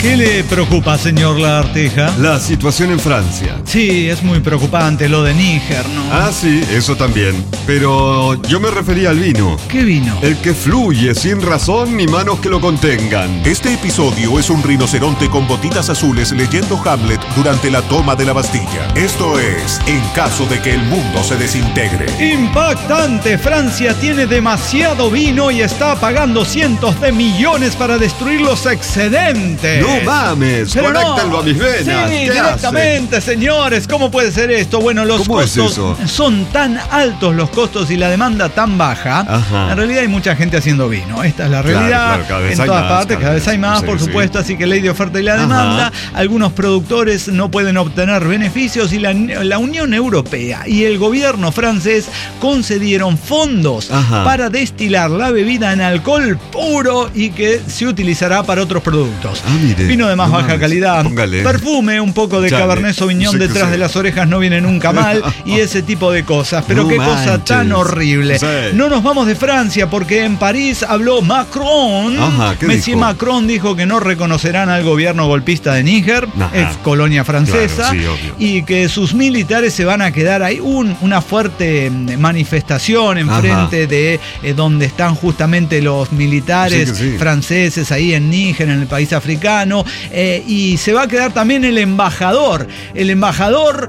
¿Qué le preocupa, señor Lagartija? La situación en Francia. Sí, es muy preocupante lo de Níger, ¿no? Ah, sí, eso también. Pero yo me refería al vino. ¿Qué vino? El que fluye sin razón ni manos que lo contengan. Este episodio es un rinoceronte con botitas azules leyendo Hamlet durante la toma de la Bastilla. Esto es En caso de que el mundo se desintegre. ¡Impactante! Francia tiene demasiado vino y está pagando cientos de millones para destruir los excedentes. ¡No mames! Pero ¡Conéctenlo no. a mis venas! Sí, ¿Qué directamente, señores. ¿Cómo puede ser esto? Bueno, los ¿Cómo costos es eso? son tan altos los costos y la demanda tan baja. Ajá. En realidad hay mucha gente haciendo vino. Esta es la realidad. Claro, cada vez en hay todas más, partes, cada vez hay más, sí, por sí. supuesto. Así que ley de oferta y la demanda. Algunos productores no pueden obtener beneficios y la Unión Europea y el gobierno francés concedieron fondos para destilar la bebida en alcohol puro y que se utilizará para otros productos. Mire, Vino de más baja calidad, póngale. perfume, un poco de Chale, Cabernet Sauvignon sí que detrás sí. de las orejas no viene nunca mal y ese tipo de cosas. Pero No qué cosa manches. tan horrible. Sí. No nos vamos de Francia porque en París habló Macron. ¿Qué Monsieur dijo? Macron dijo que no reconocerán al gobierno golpista de Níger, ex colonia francesa, Claro, sí, obvio. y que sus militares se van a quedar ahí. Una fuerte manifestación enfrente de donde están justamente los militares franceses ahí en Níger, en el país africano, y se va a quedar también el embajador. El embajador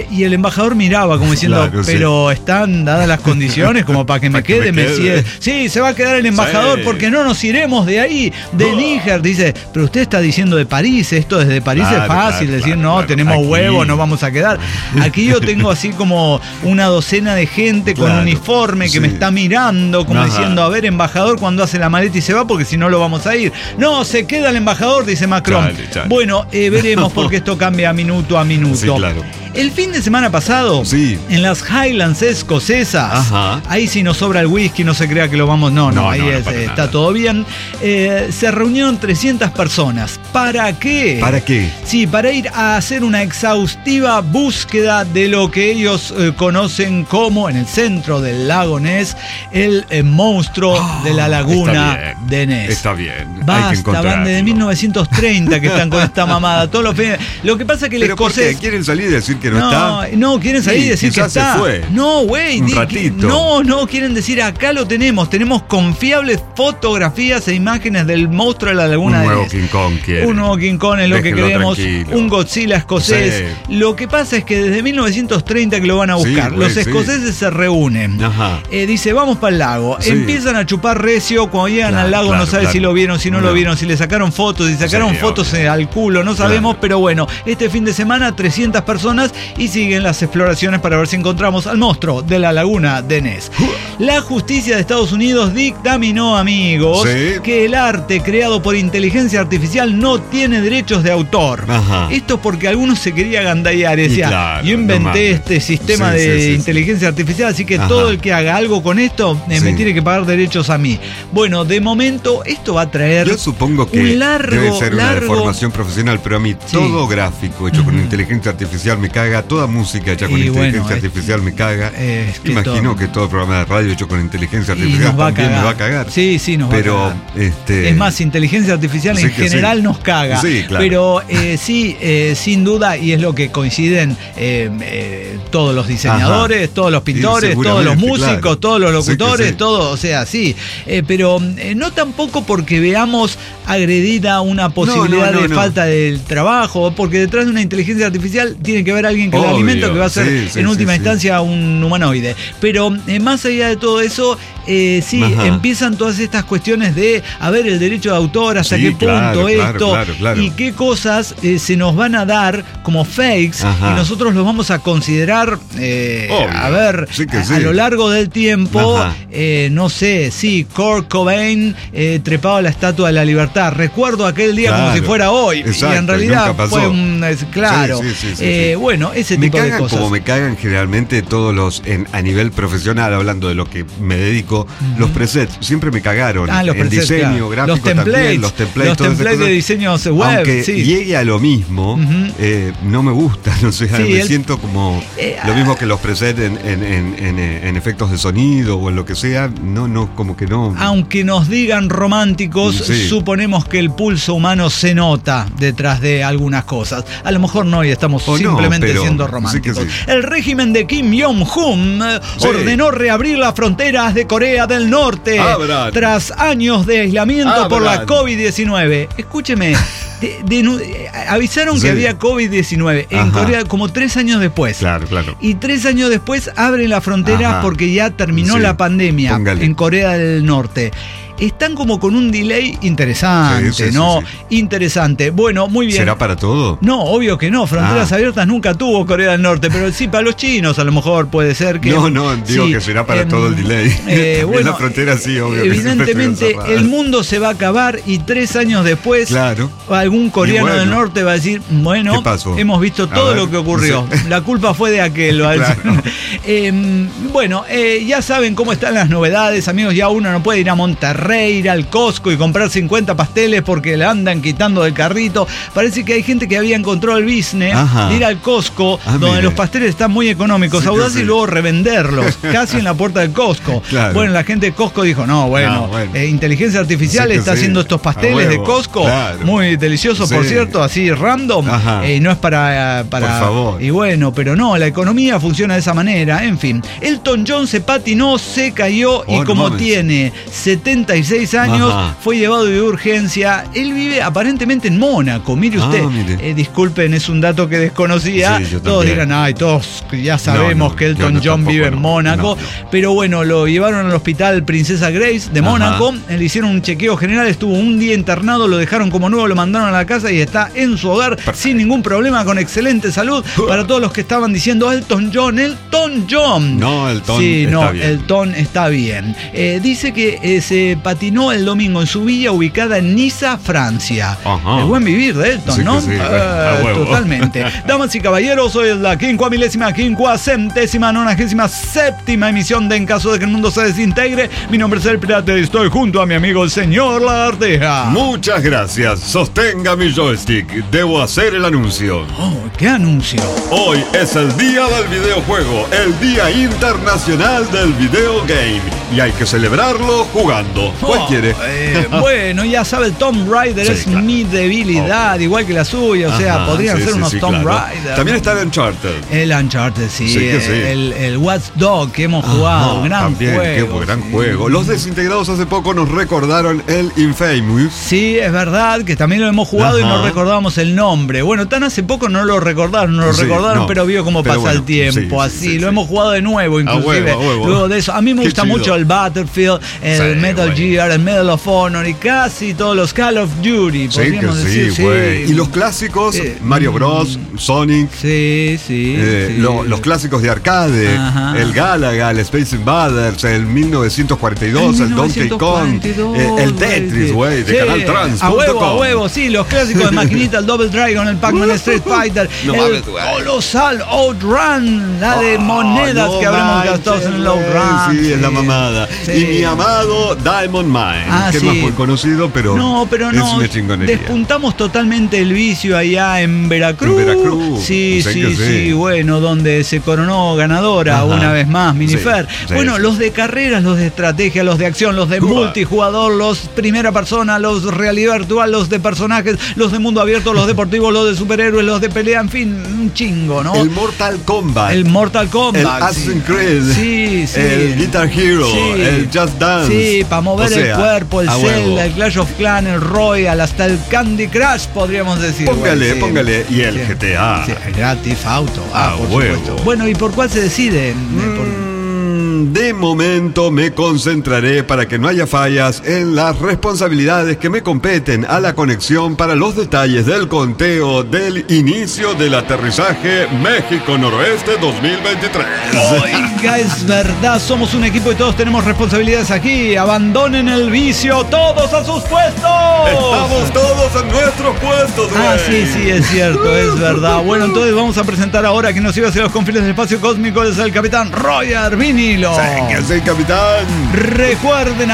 miraba como diciendo, Claro, pero están dadas las condiciones como para que me quede. Sí, se va a quedar el embajador porque no nos iremos de ahí, de Níger. Dice, pero usted está diciendo de París, esto desde París es fácil decir, no, tenemos huevos, no vamos a quedar. Aquí yo tengo así como una docena de gente con uniforme que me está mirando, como diciendo, a ver, embajador, cuando hace la maleta y se va, porque si no lo vamos a ir. No, se queda el embajador, dice Macron. Chale. Bueno, veremos porque esto cambia minuto a minuto. Sí, claro. El fin de semana pasado, en las Highlands escocesas, ahí si nos sobra el whisky, no se crea que lo vamos... No, ahí está todo bien. Se reunieron 300 personas. ¿Para qué? ¿Para qué? Sí, para ir a hacer una exhaustiva búsqueda de lo que ellos conocen como, en el centro del lago Ness, el monstruo de la laguna de Ness. Está bien. Basta, van desde 1930 que están con esta mamada. Todos los fines. Lo que pasa es que el escocés... ¿Por qué? ¿Quieren salir y decir que no está? No, quieren salir y decir que está. Se fue. No, güey. Un ratito. No, quieren decir acá lo tenemos. Tenemos confiables fotografías e imágenes del monstruo de la laguna de Ness. Un nuevo King Kong quieren. Un nuevo King Kong es lo que queremos. Tranquilo. Un Godzilla escocés. Sí. Lo que pasa es que desde 1930 que lo van a buscar. Los escoceses se reúnen. Dice, vamos para el lago. Empiezan a chupar recio. Cuando llegan al lago no sabe si lo vieron, si no lo vieron, si le sacaron fotos, si sacaron fotos al culo, no sabemos, pero bueno, este fin de semana 300 personas y siguen las exploraciones para ver si encontramos al monstruo de la laguna de Ness. La justicia de Estados Unidos dictaminó, amigos, que el arte creado por inteligencia artificial no tiene derechos de autor. Esto porque algunos se querían agandallar y decía, yo inventé este sistema de inteligencia artificial, así que todo el que haga algo con esto me tiene que pagar derechos a mí. Bueno, de momento esto va a traer, yo supongo que debe ser una deformación profesional, pero a mí todo gráfico hecho con inteligencia artificial me caga, toda música hecha con inteligencia artificial me caga. Imagino que todo programa de radio hecho con inteligencia artificial también me va a cagar. Sí, nos va a cagar. Es más, inteligencia artificial en general nos caga. Sí, claro. Pero sin duda, y es lo que coinciden todos los diseñadores, todos los pintores, todos los músicos, todos los locutores, todo, o sea, pero no tampoco porque veamos agredida una posibilidad de falta del trabajo, porque detrás de una inteligencia artificial tiene que haber alguien que la alimenta, que va a ser en última instancia un humanoide. Pero más allá de todo eso, empiezan todas estas cuestiones de a ver el derecho de autor, hasta qué punto y qué cosas se nos van a dar como fakes y nosotros los vamos a considerar a lo largo del tiempo. No sé, Kurt Cobain trepado a la Estatua de la Libertad. Recuerdo aquel día como si fuera hoy. Y en realidad fue un... bueno, ese tipo de cosas. Como me cagan generalmente todos los, a nivel profesional, hablando de lo que me dedico, los presets, siempre me cagaron. Los en presets, diseño, gráfico los templates, también, los templates de diseños web. Aunque llegue a lo mismo, no me gusta, no sé, me siento como lo mismo que los presets en efectos de sonido o en lo que sea, no, como que no. Aunque nos digan románticos, suponemos que el pulso humano se nota detrás de algunas cosas. A lo mejor no, y estamos simplemente siendo románticos. El régimen de Kim Jong-un ordenó reabrir las fronteras de Corea del Norte tras años de aislamiento por la COVID-19. Escúcheme. Avisaron que había COVID-19 en Corea como 3 años después. Claro. Y 3 años después abren las fronteras porque ya terminó la pandemia en Corea del Norte. Están como con un delay interesante, ¿no? Interesante. Bueno, muy bien. ¿Será para todo? No, obvio que no. Fronteras abiertas nunca tuvo Corea del Norte, pero sí para los chinos a lo mejor puede ser que... No, digo que será para todo el delay. Bueno, la frontera sí, obvio. Evidentemente el mundo se va a acabar y 3 años después algún coreano del norte va a decir, bueno, ¿qué pasó? Hemos visto todo lo que ocurrió. La culpa fue de aquel. Bueno, ya saben cómo están las novedades, amigos. Ya uno no puede ir a Monterrey, ir al Costco y comprar 50 pasteles porque le andan quitando del carrito. Parece que hay gente que había encontrado el business de ir al Costco, donde los pasteles están muy económicos, y luego revenderlos casi en la puerta del Costco. Bueno, la gente de Costco dijo, inteligencia artificial está haciendo estos pasteles de Costco, muy deliciosos, por cierto, así random, no es para por favor. Y bueno, pero no, la economía funciona de esa manera. En fin, Elton John se patinó, se cayó y como tiene 76 años, fue llevado de urgencia. Él vive aparentemente en Mónaco. Mire usted, disculpen, es un dato que desconocía. Todos dirán, todos ya sabemos que Elton John vive en Mónaco. Pero bueno, lo llevaron al hospital Princesa Grace de Mónaco. Le hicieron un chequeo general, estuvo un día internado, lo dejaron como nuevo, lo mandaron a la casa y está en su hogar sin ningún problema, con excelente salud. Para todos los que estaban diciendo Elton John. No, Elton está bien. Dice que se patinó el domingo en su villa ubicada en Niza, Francia. El buen vivir de Elton, ¿no? Totalmente. Damas y caballeros, hoy es la 50.097ª emisión de En Caso de que el Mundo se Desintegre. Mi nombre es El Pirata y estoy junto a mi amigo el señor Lagartija. Muchas gracias. Sostenga mi joystick. Debo hacer el anuncio. ¿Qué anuncio? Hoy es el día del videojuego, el Día Internacional del Video Game. Y hay que celebrarlo jugando. ¿Cuál quiere? Bueno, ya sabe, el Tomb Raider es mi debilidad, igual que la suya. O sea, podrían ser unos Tomb Raider. También está el Uncharted. El Uncharted, el Watch Dogs que hemos jugado. Gran juego. Los desintegrados hace poco nos recordaron el Infamous. Sí, es verdad que también lo hemos jugado y no recordábamos el nombre. Bueno, tan hace poco no lo recordaron, pero vio cómo pasa el tiempo. Lo hemos jugado de nuevo, inclusive. Luego de eso, a mí me gusta mucho el Battlefield, el Metal Gear, el Medal of Honor y casi todos los Call of Duty, podríamos decir. Y los clásicos, Mario Bros, Sonic. Los clásicos de arcade, el Galaga, el Space Invaders, el 1942, el Donkey Kong, el Tetris, de Canal Trans. A huevo, los clásicos de maquinita, el Double Dragon, el Pac-Man Street Fighter, el colosal Outrun, la de monedas que habremos gastado en el Outrun. Sí, es la mamada. Y mi amado Diamond Mine, que es más muy conocido, pero es una chingonería. Despuntamos totalmente el vicio allá en Veracruz. Sí, bueno, donde se coronó ganadora una vez más Minifer. Los de carreras, los de estrategia, los de acción, los de multijugador, los primera persona, los realidad virtual, los de personajes, los de mundo abierto, los deportivos, los de superhéroes, los de pelea, en fin, un chingo, ¿no? El Mortal Kombat. El Assassin's Creed. El Guitar Hero. El Just Dance. Sí, para mover el cuerpo, el Zelda, el Clash of Clans, el Royal, hasta el Candy Crush, podríamos decir. Póngale. Y el GTA. El Grand Theft Auto. Por supuesto. Bueno, ¿y por cuál se deciden? De momento me concentraré para que no haya fallas en las responsabilidades que me competen a la conexión para los detalles del conteo del inicio del aterrizaje México Noroeste 2023. Oiga, es verdad, somos un equipo y todos tenemos responsabilidades aquí. Abandonen el vicio, todos a sus puestos. Estamos todos en nuestros puestos, güey. Ah, sí, es cierto, es verdad. Bueno, entonces vamos a presentar ahora que nos iba hacia los confines del espacio cósmico, es el capitán Roger Vinilo. Sí, que es el capitán. Recuerden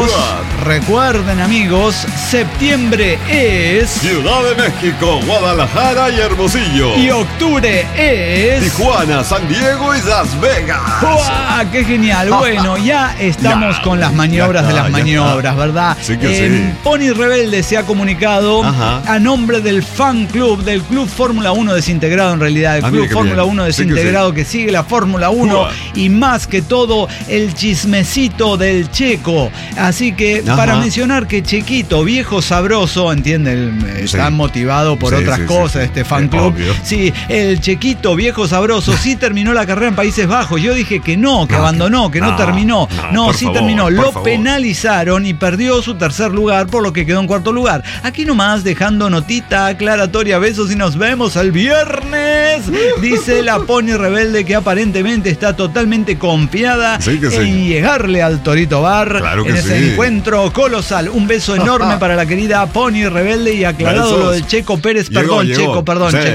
amigos, septiembre es Ciudad de México, Guadalajara y Hermosillo. Y octubre es Tijuana, San Diego y Las Vegas. ¡Uah! ¡Qué genial! Bueno, ya estamos con las maniobras de las maniobras, ¿verdad? Sí que sí. Pony Rebelde se ha comunicado a nombre del fan club, del Club Fórmula 1 desintegrado en realidad, el Club Fórmula 1 desintegrado que sigue la Fórmula 1 y más que todo el chismecito del Checo. Así que para mencionar que Chequito, viejo sabroso, ¿entienden? Está motivado por otras cosas este fan club. Obvio. Sí, el Chequito, viejo sabroso, sí terminó la carrera en Países Bajos. Yo dije que no, que abandonó, que no terminó. No, sí terminó. Lo penalizaron y perdió su tercer lugar, por lo que quedó en cuarto lugar. Aquí nomás dejando notita aclaratoria, besos y nos vemos el viernes. Dice la Pony Rebelde que aparentemente está totalmente confiada en llegarle al Torito Bar en ese encuentro colosal. Un beso enorme para la querida Pony Rebelde y aclarado lo del Checo Pérez. Perdón, Checo.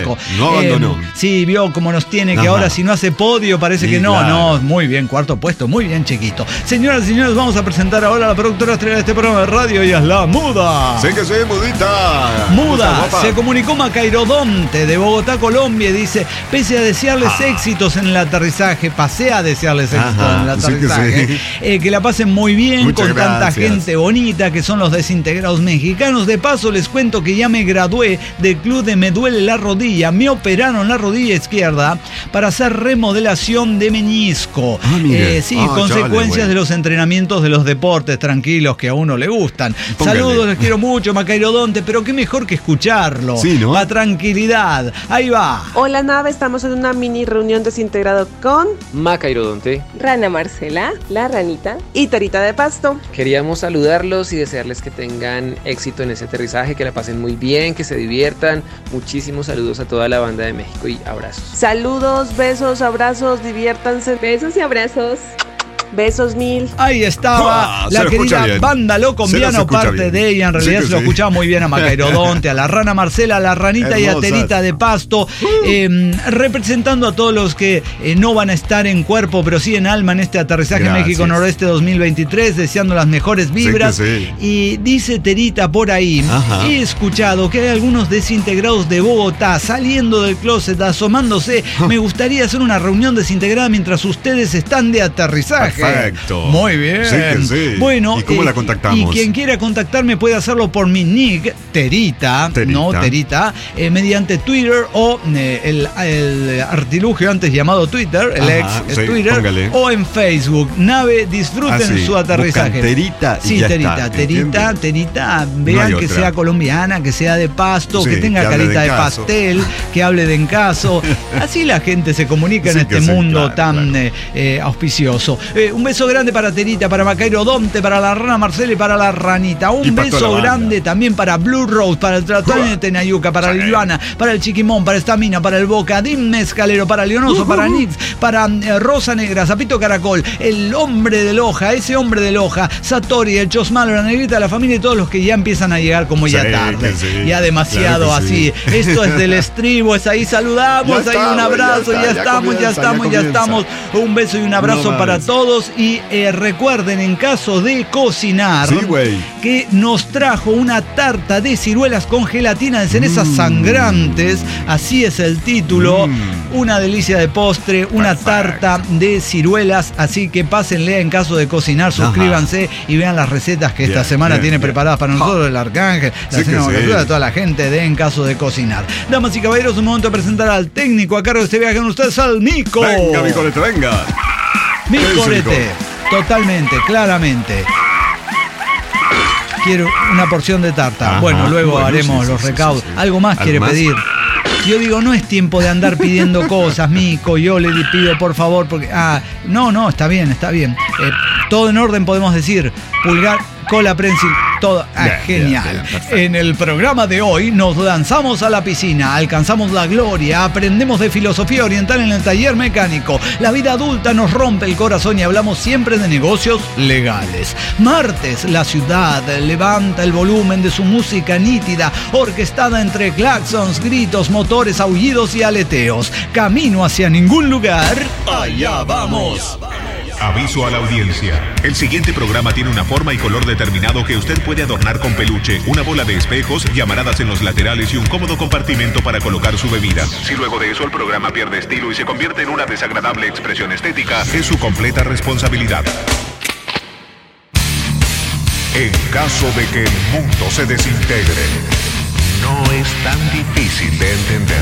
No abandonó. Sí, vio cómo nos tiene que ahora si no hace podio parece que no. Claro. No, muy bien, cuarto puesto, muy bien, Chequito. Señoras y señores, vamos a presentar ahora a la productora estrella de este programa de radio. Ella es la Muda. Sí que sí, Mudita. Muda, se comunicó Macairodonte de Bogotá, Colombia, y dice, pese a desearles éxitos en el aterrizaje, pasé a desearles éxitos en el aterrizaje, que la pasen muy bien. Muchas con gracias. Tanta gente bonita que son los desintegrados mexicanos. De paso les cuento que ya me gradué del club de Me Duele la Rodilla. Me operaron la rodilla izquierda para hacer remodelación de menisco. Consecuencias de los entrenamientos de los deportes tranquilos que a uno le gustan. Póngale. Saludos, les quiero mucho, Macairodonte, pero qué mejor que escucharlo. Sí, ¿no? La tranquilidad. Ahí va. Hola, nave, estamos en una mini reunión desintegrado con Macairodonte, Rana Marcela, la ranita y Tarita de Pasto. Queríamos saludarlos y desearles que tengan éxito en ese aterrizaje, que la pasen muy bien, que se diviertan. Muchísimos saludos a toda la banda de México y abrazos. Saludos, besos, abrazos, diviértanse. Besos y abrazos. Besos mil. Ahí estaba la querida banda Locombiano, parte de ella. En realidad se lo escuchaba muy bien a Macairodonte, a la Rana Marcela, a la Ranita y a Terita de Pasto, representando a todos los que no van a estar en cuerpo, pero sí en alma en este aterrizaje México Noroeste 2023, deseando las mejores vibras. Y dice Terita por ahí, he escuchado que hay algunos desintegrados de Bogotá saliendo del closet, asomándose. Me gustaría hacer una reunión desintegrada mientras ustedes están de aterrizaje. Perfecto. Muy bien. Sí. Bueno, ¿y cómo la contactamos? Y quien quiera contactarme puede hacerlo por mi nick, Terita. Mediante Twitter o el artilugio antes llamado Twitter, el ex Twitter, póngale. O en Facebook. Nave, disfruten su aterrizaje. Terita y Terita, vean que sea colombiana, que sea de Pasto, que tenga carita de pastel, que hable de encaso. Así la gente se comunica en este mundo tan auspicioso. Un beso grande para Terita, para Macairodonte, para la Rana Marcela y para la Ranita. Un beso grande también para Blue Rose, para el Tratón de Tenayuca, para Liliana, para el Chiquimón, para Estamina, para el Boca, Dim Mezcalero, para Leonoso, para Nix, para Rosa Negra, Zapito Caracol, el hombre de Loja, ese hombre de Loja, Satori, el Chosmalo, la Negrita, la familia y todos los que ya empiezan a llegar como ya tarde. Ya demasiado así. Esto es del estribo, es ahí, saludamos, ahí un abrazo, ya estamos. Un beso y un abrazo para todos. Y recuerden, en caso de cocinar, que nos trajo una tarta de ciruelas con gelatina de cerezas sangrantes. Así es el título. Una delicia de postre, una tarta de ciruelas. Así que pásenle en caso de cocinar, suscríbanse y vean las recetas que esta semana tiene preparadas para nosotros el Arcángel, la señora, toda la gente de En Caso de Cocinar. Damas y caballeros, un momento de presentar al técnico a cargo de este viaje con ustedes, al Mico. Venga, mi corete, venga. Mi corete, totalmente, claramente. Quiero una porción de tarta. Luego haremos los recaudos. ¿Algo más quiere pedir? Yo digo, no es tiempo de andar pidiendo cosas, Mico, yo le pido por favor, porque... no, está bien. Todo en orden podemos decir, pulgar, cola, prensil, todo. Genial. Bien, en el programa de hoy nos lanzamos a la piscina, alcanzamos la gloria, aprendemos de filosofía oriental en el taller mecánico. La vida adulta nos rompe el corazón y hablamos siempre de negocios legales. Martes, la ciudad levanta el volumen de su música nítida, orquestada entre claxons, gritos, motores, aullidos y aleteos. Camino hacia ningún lugar. Allá vamos. Aviso a la audiencia. El siguiente programa tiene una forma y color determinado que usted puede adornar con peluche, una bola de espejos, llamaradas en los laterales y un cómodo compartimento para colocar su bebida. Si luego de eso el programa pierde estilo y se convierte en una desagradable expresión estética, es su completa responsabilidad. En caso de que el mundo se desintegre, no es tan difícil de entender.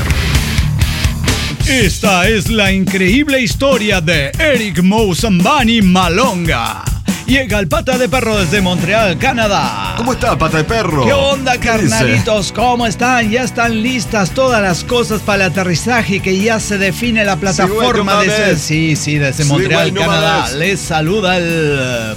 Esta es la increíble historia de Eric Moussambani Malonga. Llega el Pata de Perro desde Montreal, Canadá. ¿Cómo está, Pata de Perro? ¿Qué onda, carnalitos? ¿Cómo están? ¿Ya están listas todas las cosas para el aterrizaje que ya se define la plataforma desde Montreal, Canadá? Les saluda el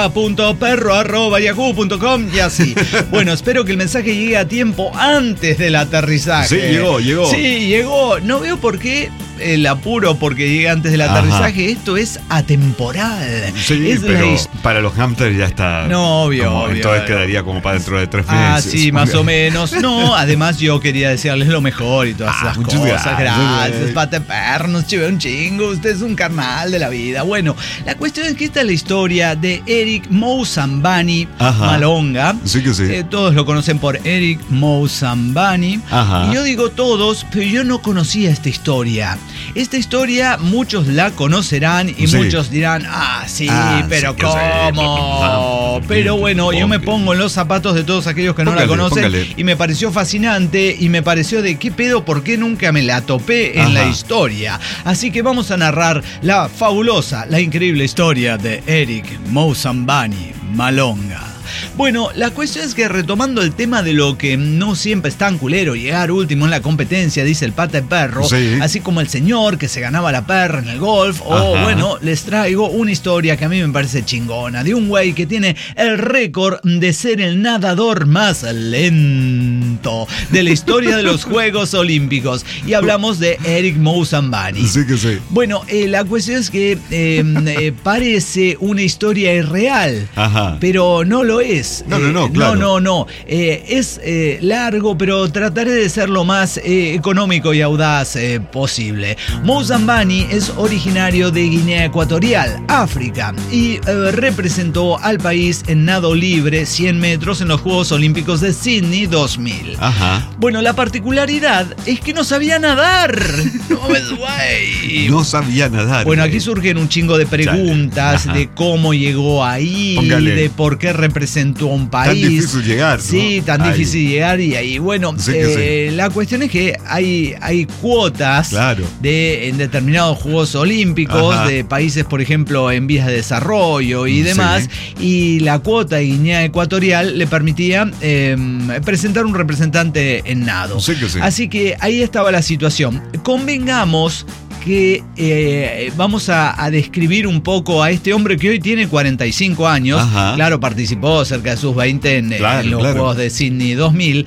pata.perro@yahoo.com y así. Bueno, espero que el mensaje llegue a tiempo antes del aterrizaje. Sí, llegó. Sí, llegó. No veo por qué el apuro porque llega antes del aterrizaje. Esto es atemporal. Sí, pero para los hamsters ya está. No, obvio. Entonces quedaría como para dentro de 3 meses. Sí, más o menos. No, además yo quería desearles lo mejor y todas esas cosas. Gracias, Pata de Perro, nos chivé un chingo. Usted es un carnal de la vida. Bueno, la cuestión es que esta es la historia de Eric Moussambani Malonga. Sí que sí. Todos lo conocen por Eric Moussambani. Y yo digo todos, pero yo no conocía esta historia. Esta historia muchos la conocerán y muchos dirán, pero ¿cómo? Pero bueno, yo me pongo en los zapatos de todos aquellos que no la conocen. Y me pareció fascinante y me pareció de qué pedo, por qué nunca me la topé en la historia. Así que vamos a narrar la fabulosa, la increíble historia de Eric Moussambani Malonga. Bueno, la cuestión es que retomando el tema de lo que no siempre es tan culero llegar último en la competencia, dice el Pata de Perro, así como el señor que se ganaba la perra en el golf, bueno, les traigo una historia que a mí me parece chingona, de un güey que tiene el récord de ser el nadador más lento de la historia de los Juegos Olímpicos. Y hablamos de Eric Moussambani. Sí que sí. Bueno, la cuestión es que parece una historia irreal, pero no lo es. No, claro. No. Es largo, pero trataré de ser lo más económico y audaz posible. Moussambani es originario de Guinea Ecuatorial, África, y representó al país en nado libre 100 metros en los Juegos Olímpicos de Sydney 2000. Bueno, la particularidad es que no sabía nadar. No sabía nadar. Bueno, aquí surgen un chingo de preguntas de cómo llegó ahí, de por qué representó un país. Tan difícil llegar, ¿no? Sí, tan difícil llegar y ahí, bueno, la cuestión es que hay cuotas en determinados Juegos Olímpicos de países, por ejemplo, en vías de desarrollo y demás, y la cuota de Guinea Ecuatorial le permitía presentar un representante en nado. Así que ahí estaba la situación. Convengamos que vamos a describir un poco a este hombre que hoy tiene 45 años. Claro, participó cerca de sus 20 en los Juegos de Sydney 2000.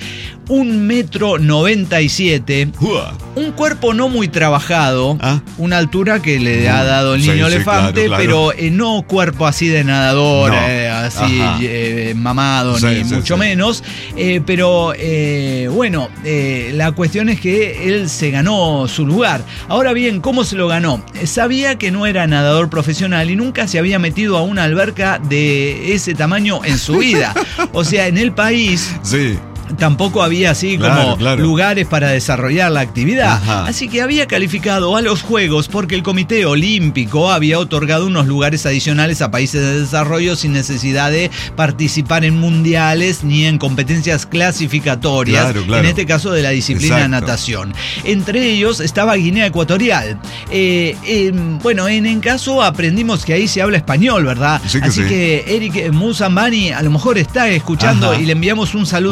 1,97 m, un cuerpo no muy trabajado, una altura que le ha dado el niño elefante, pero no cuerpo así de nadador, mamado, ni mucho menos, pero bueno, la cuestión es que él se ganó su lugar. Ahora bien, ¿cómo se lo ganó? Sabía que no era nadador profesional y nunca se había metido a una alberca de ese tamaño en su vida. O sea, en el país... tampoco había así como lugares para desarrollar la actividad. Así que había calificado a los Juegos porque el Comité Olímpico había otorgado unos lugares adicionales a países de desarrollo sin necesidad de participar en mundiales ni en competencias clasificatorias, en este caso de la disciplina natación. Entre ellos estaba Guinea Ecuatorial. Bueno, en caso aprendimos que ahí se habla español, ¿verdad? Así que Eric Moussambani a lo mejor está escuchando y le enviamos un saludo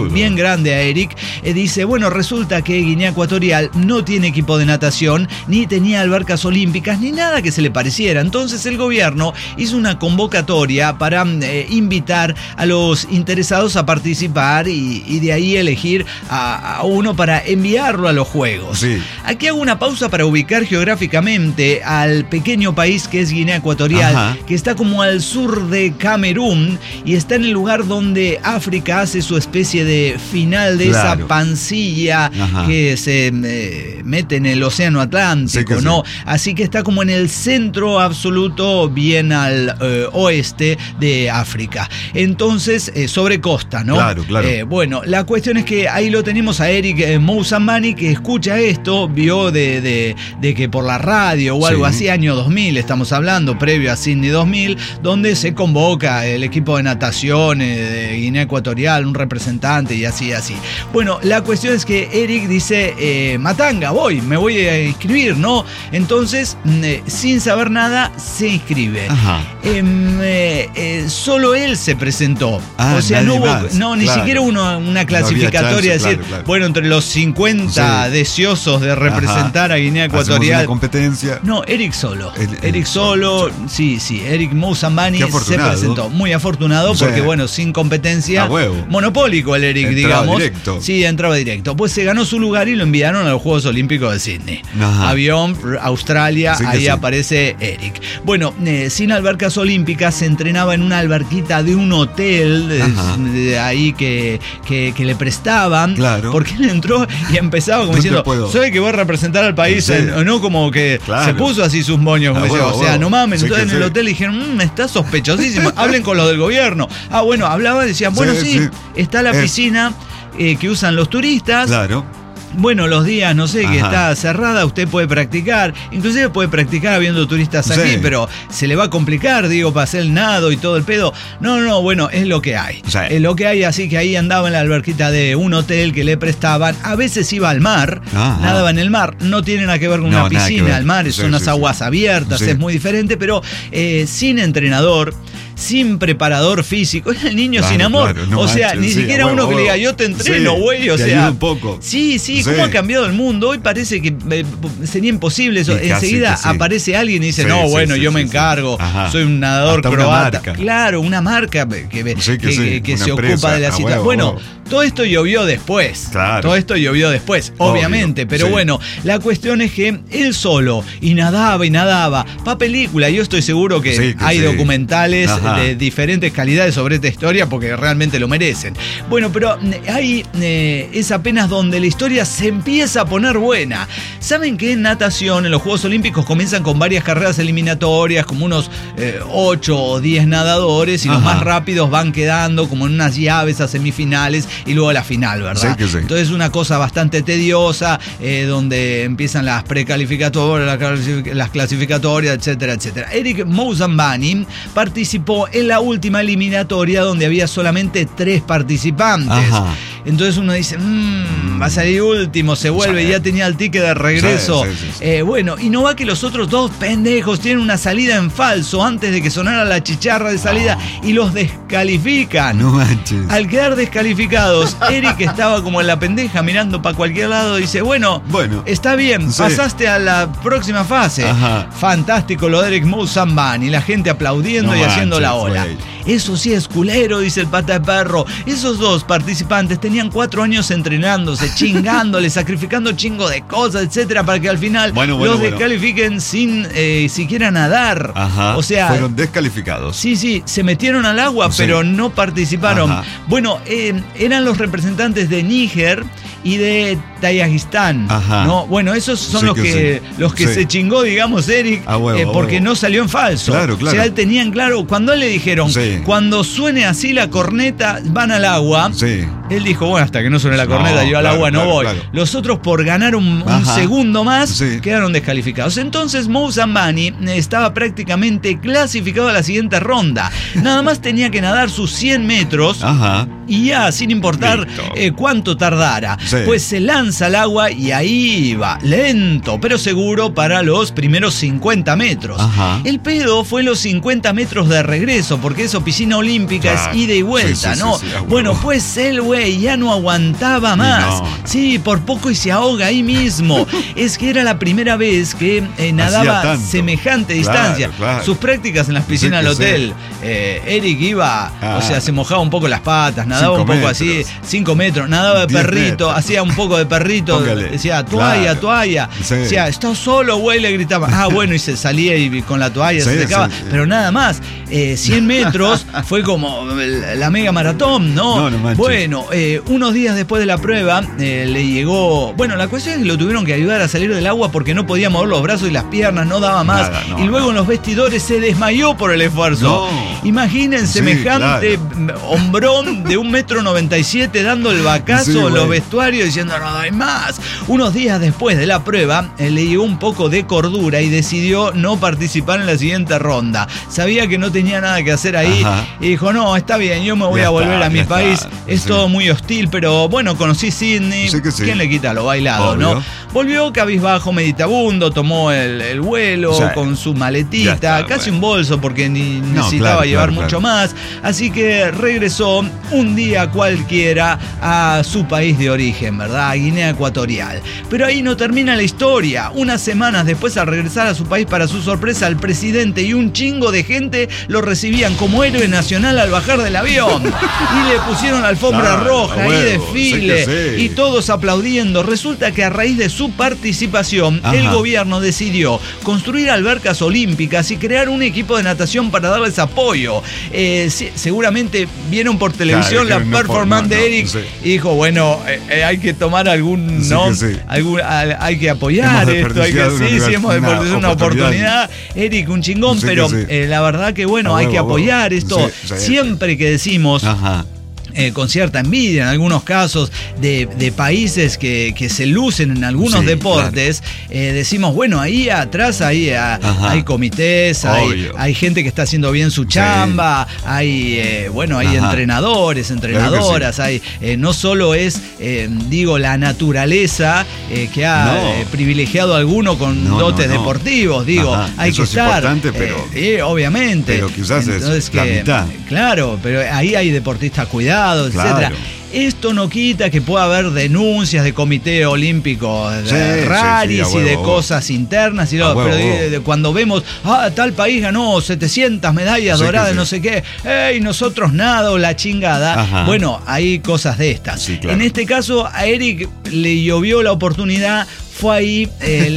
bien grande a Eric, dice, bueno, resulta que Guinea Ecuatorial no tiene equipo de natación, ni tenía albercas olímpicas, ni nada que se le pareciera. Entonces el gobierno hizo una convocatoria para invitar a los interesados a participar y de ahí elegir a uno para enviarlo a los Juegos. Sí. Aquí hago una pausa para ubicar geográficamente al pequeño país que es Guinea Ecuatorial, ajá, que está como al sur de Camerún y está en el lugar donde África hace su especie de final de esa pancilla, ajá, que se mete en el océano Atlántico, sí, ¿no? Sí. Así que está como en el centro absoluto, bien al oeste de África. Entonces, sobre costa, ¿no? Claro, claro. Bueno, la cuestión es que ahí lo tenemos a Eric Mousambani, que escucha esto, vio de que por la radio o algo, sí, así, año 2000 estamos hablando, previo a Sydney 2000, donde se convoca el equipo de natación de Guinea Ecuatorial, un representante y así. Bueno, la cuestión es que Eric dice, Matanga, me voy a inscribir, ¿no? Entonces, sin saber nada, se inscribe. Solo él se presentó. O sea, no hubo, ni siquiera una clasificatoria, chance, decir, claro. Bueno, entre los 50 sí, deseosos de representar, ajá, a Guinea Ecuatorial. Una competencia. No, Eric solo. Eric solo, sí, Eric Mousambani se presentó. Muy afortunado, sí, porque bueno, sin competencia. Monopólico el Eric, entraba, digamos. Directo. Sí, entraba directo. Pues se ganó su lugar y lo enviaron a los Juegos Olímpicos de Sydney. Ajá. Avión, Australia, sí, ahí sí, aparece Eric. Bueno, sin albercas olímpicas, se entrenaba en una alberquita de un hotel de ahí que le prestaban. Claro. Porque él entró y empezaba como diciendo, soy que voy a representar al país, sí, no como que claro, se puso así sus moños, como decía, o sea, no mames. Entonces en el hotel le dijeron, está sospechosísimo, hablen con los del gobierno. Bueno, hablaban, decían, bueno, sí, está la piscina que usan los turistas. Claro. Bueno, los días, no sé, que está cerrada, usted puede practicar, inclusive puede practicar habiendo turistas aquí, sí, pero se le va a complicar, digo, para hacer el nado y todo el pedo. No, bueno, es lo que hay. Sí. Es lo que hay, así que ahí andaba en la alberquita de un hotel que le prestaban, a veces iba al mar, nadaba en el mar, no tiene nada que ver con una piscina, al mar, son unas aguas abiertas, es muy diferente, pero sin entrenador, sin preparador físico, es el niño sin amor. Claro, o sea, ni siquiera uno que le diga, yo te entreno, güey. O sea, un poco. Sí, cómo ha cambiado el mundo. Hoy parece que sería imposible eso. Enseguida aparece alguien y dice, yo me encargo, soy un nadador croata. Claro, una marca que se ocupa de la situación. Bueno, todo esto llovió después. Claro. Todo esto llovió después, obviamente. Pero bueno, la cuestión es que él solo, y nadaba. Pa' película, yo estoy seguro que hay documentales de diferentes calidades sobre esta historia porque realmente lo merecen. Bueno, pero ahí es apenas donde la historia se empieza a poner buena. Saben que en natación, en los Juegos Olímpicos, comienzan con varias carreras eliminatorias, como unos 8 o 10 nadadores, y los más rápidos van quedando como en unas llaves a semifinales y luego a la final, ¿verdad? Sí. Entonces una cosa bastante tediosa, donde empiezan las precalificatorias, las clasificatorias, etcétera. Eric Mousambani participó en la última eliminatoria donde había solamente 3 participantes. Entonces uno dice, va a salir último, se vuelve, ya tenía el ticket de regreso. Sí. Bueno, y no va que los otros 2 pendejos tienen una salida en falso antes de que sonara la chicharra de salida y los descalifican. No manches. Al quedar descalificados, Eric estaba como en la pendeja mirando para cualquier lado y dice, bueno, está bien, pasaste a la próxima fase. Fantástico lo de Eric Mousambani, la gente aplaudiendo y haciendo la ola. Eso sí es culero, dice el pata de perro. Esos 2 participantes tenían 4 años entrenándose, chingándole, sacrificando chingo de cosas, etcétera, para que al final los descalifiquen sin siquiera nadar. O sea, fueron descalificados. Sí, se metieron al agua, pero no participaron. Bueno, eran los representantes de Níger y de Tayikistán, ¿no? Bueno, esos son los que se chingó, digamos, Eric, porque no salió en falso. Claro. O sea, él tenía en claro, cuando a él le dijeron, cuando suene así la corneta, van al agua. Él dijo, bueno, hasta que no suene la corneta, yo al agua no voy. Los otros, por ganar un segundo más, quedaron descalificados. Entonces Mousambani estaba prácticamente clasificado a la siguiente ronda. Nada más tenía que nadar sus 100 metros y ya, sin importar cuánto tardara. Pues se lanza al agua y ahí va, lento pero seguro para los primeros 50 metros. El pedo fue los 50 metros de regreso, porque eso, piscina olímpica, es ida y vuelta, ¿no? Bueno, pues el güey güey, ya no aguantaba más. Sí, por poco y se ahoga ahí mismo. Es que era la primera vez que nadaba semejante distancia. Claro. Sus prácticas en las piscinas del hotel, Eric iba, o sea, se mojaba un poco las patas, nadaba un poco así, 5 metros, nadaba de perrito, metros. Hacía un poco de perrito, decía, toalla. Decía, ¿estás solo, güey? Le gritaba. Bueno, y se salía y con la toalla se secaba, pero nada más. 100 metros fue como la mega maratón, ¿no? Bueno, unos días después de la prueba le llegó... Bueno, la cuestión es que lo tuvieron que ayudar a salir del agua porque no podía mover los brazos y las piernas, no daba más. Y luego en los vestidores se desmayó por el esfuerzo. Imaginen semejante hombrón de 1,97 m dando el bacazo en los vestuarios diciendo no doy más. Unos días después de la prueba le llegó un poco de cordura y decidió no participar en la siguiente ronda. Sabía que no tenía nada que hacer ahí y dijo, no, está bien, yo me voy a volver a mi país. Es todo muy hostil, pero bueno, conocí Sydney. ¿Quién le quita lo bailado, no? Volvió cabizbajo, meditabundo, tomó el vuelo con su maletita, casi un bolso porque ni necesitaba llevar mucho más. Así que regresó un día cualquiera a su país de origen, ¿verdad? A Guinea Ecuatorial. Pero ahí no termina la historia. Unas semanas después, al regresar a su país, para su sorpresa, el presidente y un chingo de gente lo recibían como héroe nacional al bajar del avión. Y le pusieron la alfombra roja y desfile. Y todos aplaudiendo. Resulta que a raíz de su participación, el gobierno decidió construir albercas olímpicas y crear un equipo de natación para darles apoyo. Seguramente vieron por televisión la performance de Eric y dijo, bueno, hay que tomar algún, hay que apoyar esto, hay que hemos desperdiciado una oportunidad. Eric, un chingón, pero la verdad que bueno, hay que apoyar esto. Siempre que decimos... con cierta envidia en algunos casos de países que se lucen en algunos deportes, decimos, bueno, ahí atrás hay comités, hay gente que está haciendo bien su chamba, hay entrenadores, entrenadoras, hay no solo es la naturaleza que ha privilegiado a alguno con dotes deportivos, hay que estar, pero, obviamente, pero quizás es la mitad. Claro, pero ahí hay deportistas cuidados, etcétera. Esto no quita que pueda haber denuncias de comité olímpico raris y de cosas internas, pero cuando vemos, tal país ganó 700 medallas doradas, no sé qué, nosotros nada, o la chingada. Bueno, hay cosas de estas. En este caso, a Eric le llovió la oportunidad. Fue ahí,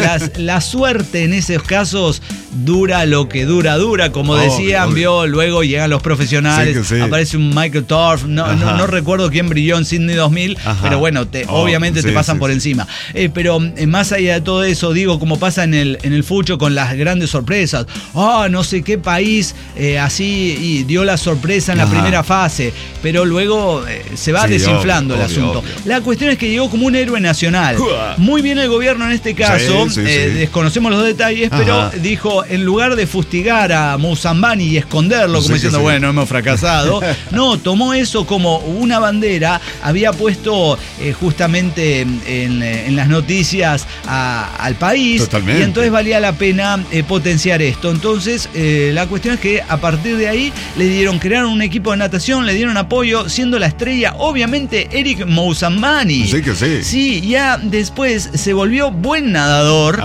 la suerte en esos casos dura lo que dura, como decían, luego llegan los profesionales, aparece un Michael Torf, no recuerdo quién brilló en Sydney 2000, pero bueno, obviamente te pasan por encima. Pero más allá de todo eso, como pasa en el fucho con las grandes sorpresas, no sé qué país así y dio la sorpresa en la primera fase, pero luego se va desinflando el asunto. Obvio. La cuestión es que llegó como un héroe nacional. Muy bien el gobierno en este caso, desconocemos los detalles, pero dijo, en lugar de fustigar a Mousambani y esconderlo, como diciendo, bueno, hemos fracasado, no, tomó eso como una bandera, había puesto justamente en las noticias al país. Totalmente. Y entonces valía la pena potenciar esto. Entonces, la cuestión es que a partir de ahí crearon un equipo de natación, le dieron apoyo, siendo la estrella, obviamente, Eric Mousambani. Sí, ya después se volvió buen nadador,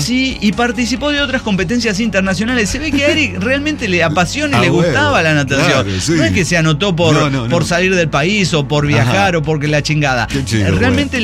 y participó de otras competencias internacionales. Se ve que a Eric realmente le apasiona y le gustaba la natación. No es que se anotó por salir del país o por viajar o porque la chingada. Realmente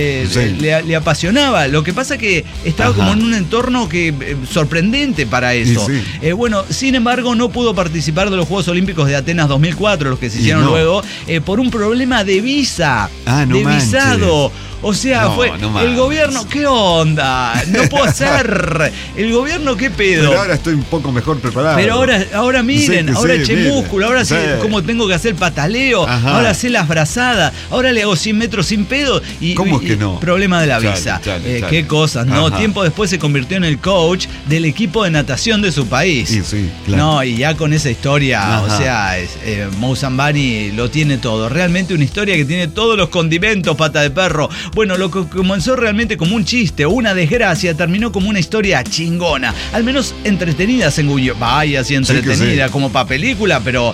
le apasionaba. Lo que pasa que estaba como en un entorno sorprendente para eso. Sin embargo, no pudo participar de los Juegos Olímpicos de Atenas 2004, los que se hicieron luego, por un problema de visa, visado. O sea, el gobierno, ¿qué onda? No puedo hacer. El gobierno, ¿qué pedo? Pero ahora estoy un poco mejor preparado. Pero ahora miren, ahora eché músculo, ahora sé cómo tengo que hacer pataleo, ahora sé las brazadas, ahora le hago 100 metros sin pedo. ¿Cómo es que no? Problema de la visa. Qué cosas, ¿no? Tiempo después se convirtió en el coach del equipo de natación de su país. No, y ya con esa historia, o sea, Mousambani lo tiene todo. Realmente una historia que tiene todos los condimentos, pata de perro. Bueno, lo que comenzó realmente como un chiste o una desgracia terminó como una historia chingona, al menos entretenida, según yo. Vaya, sí, entretenida, sí. Como para película, pero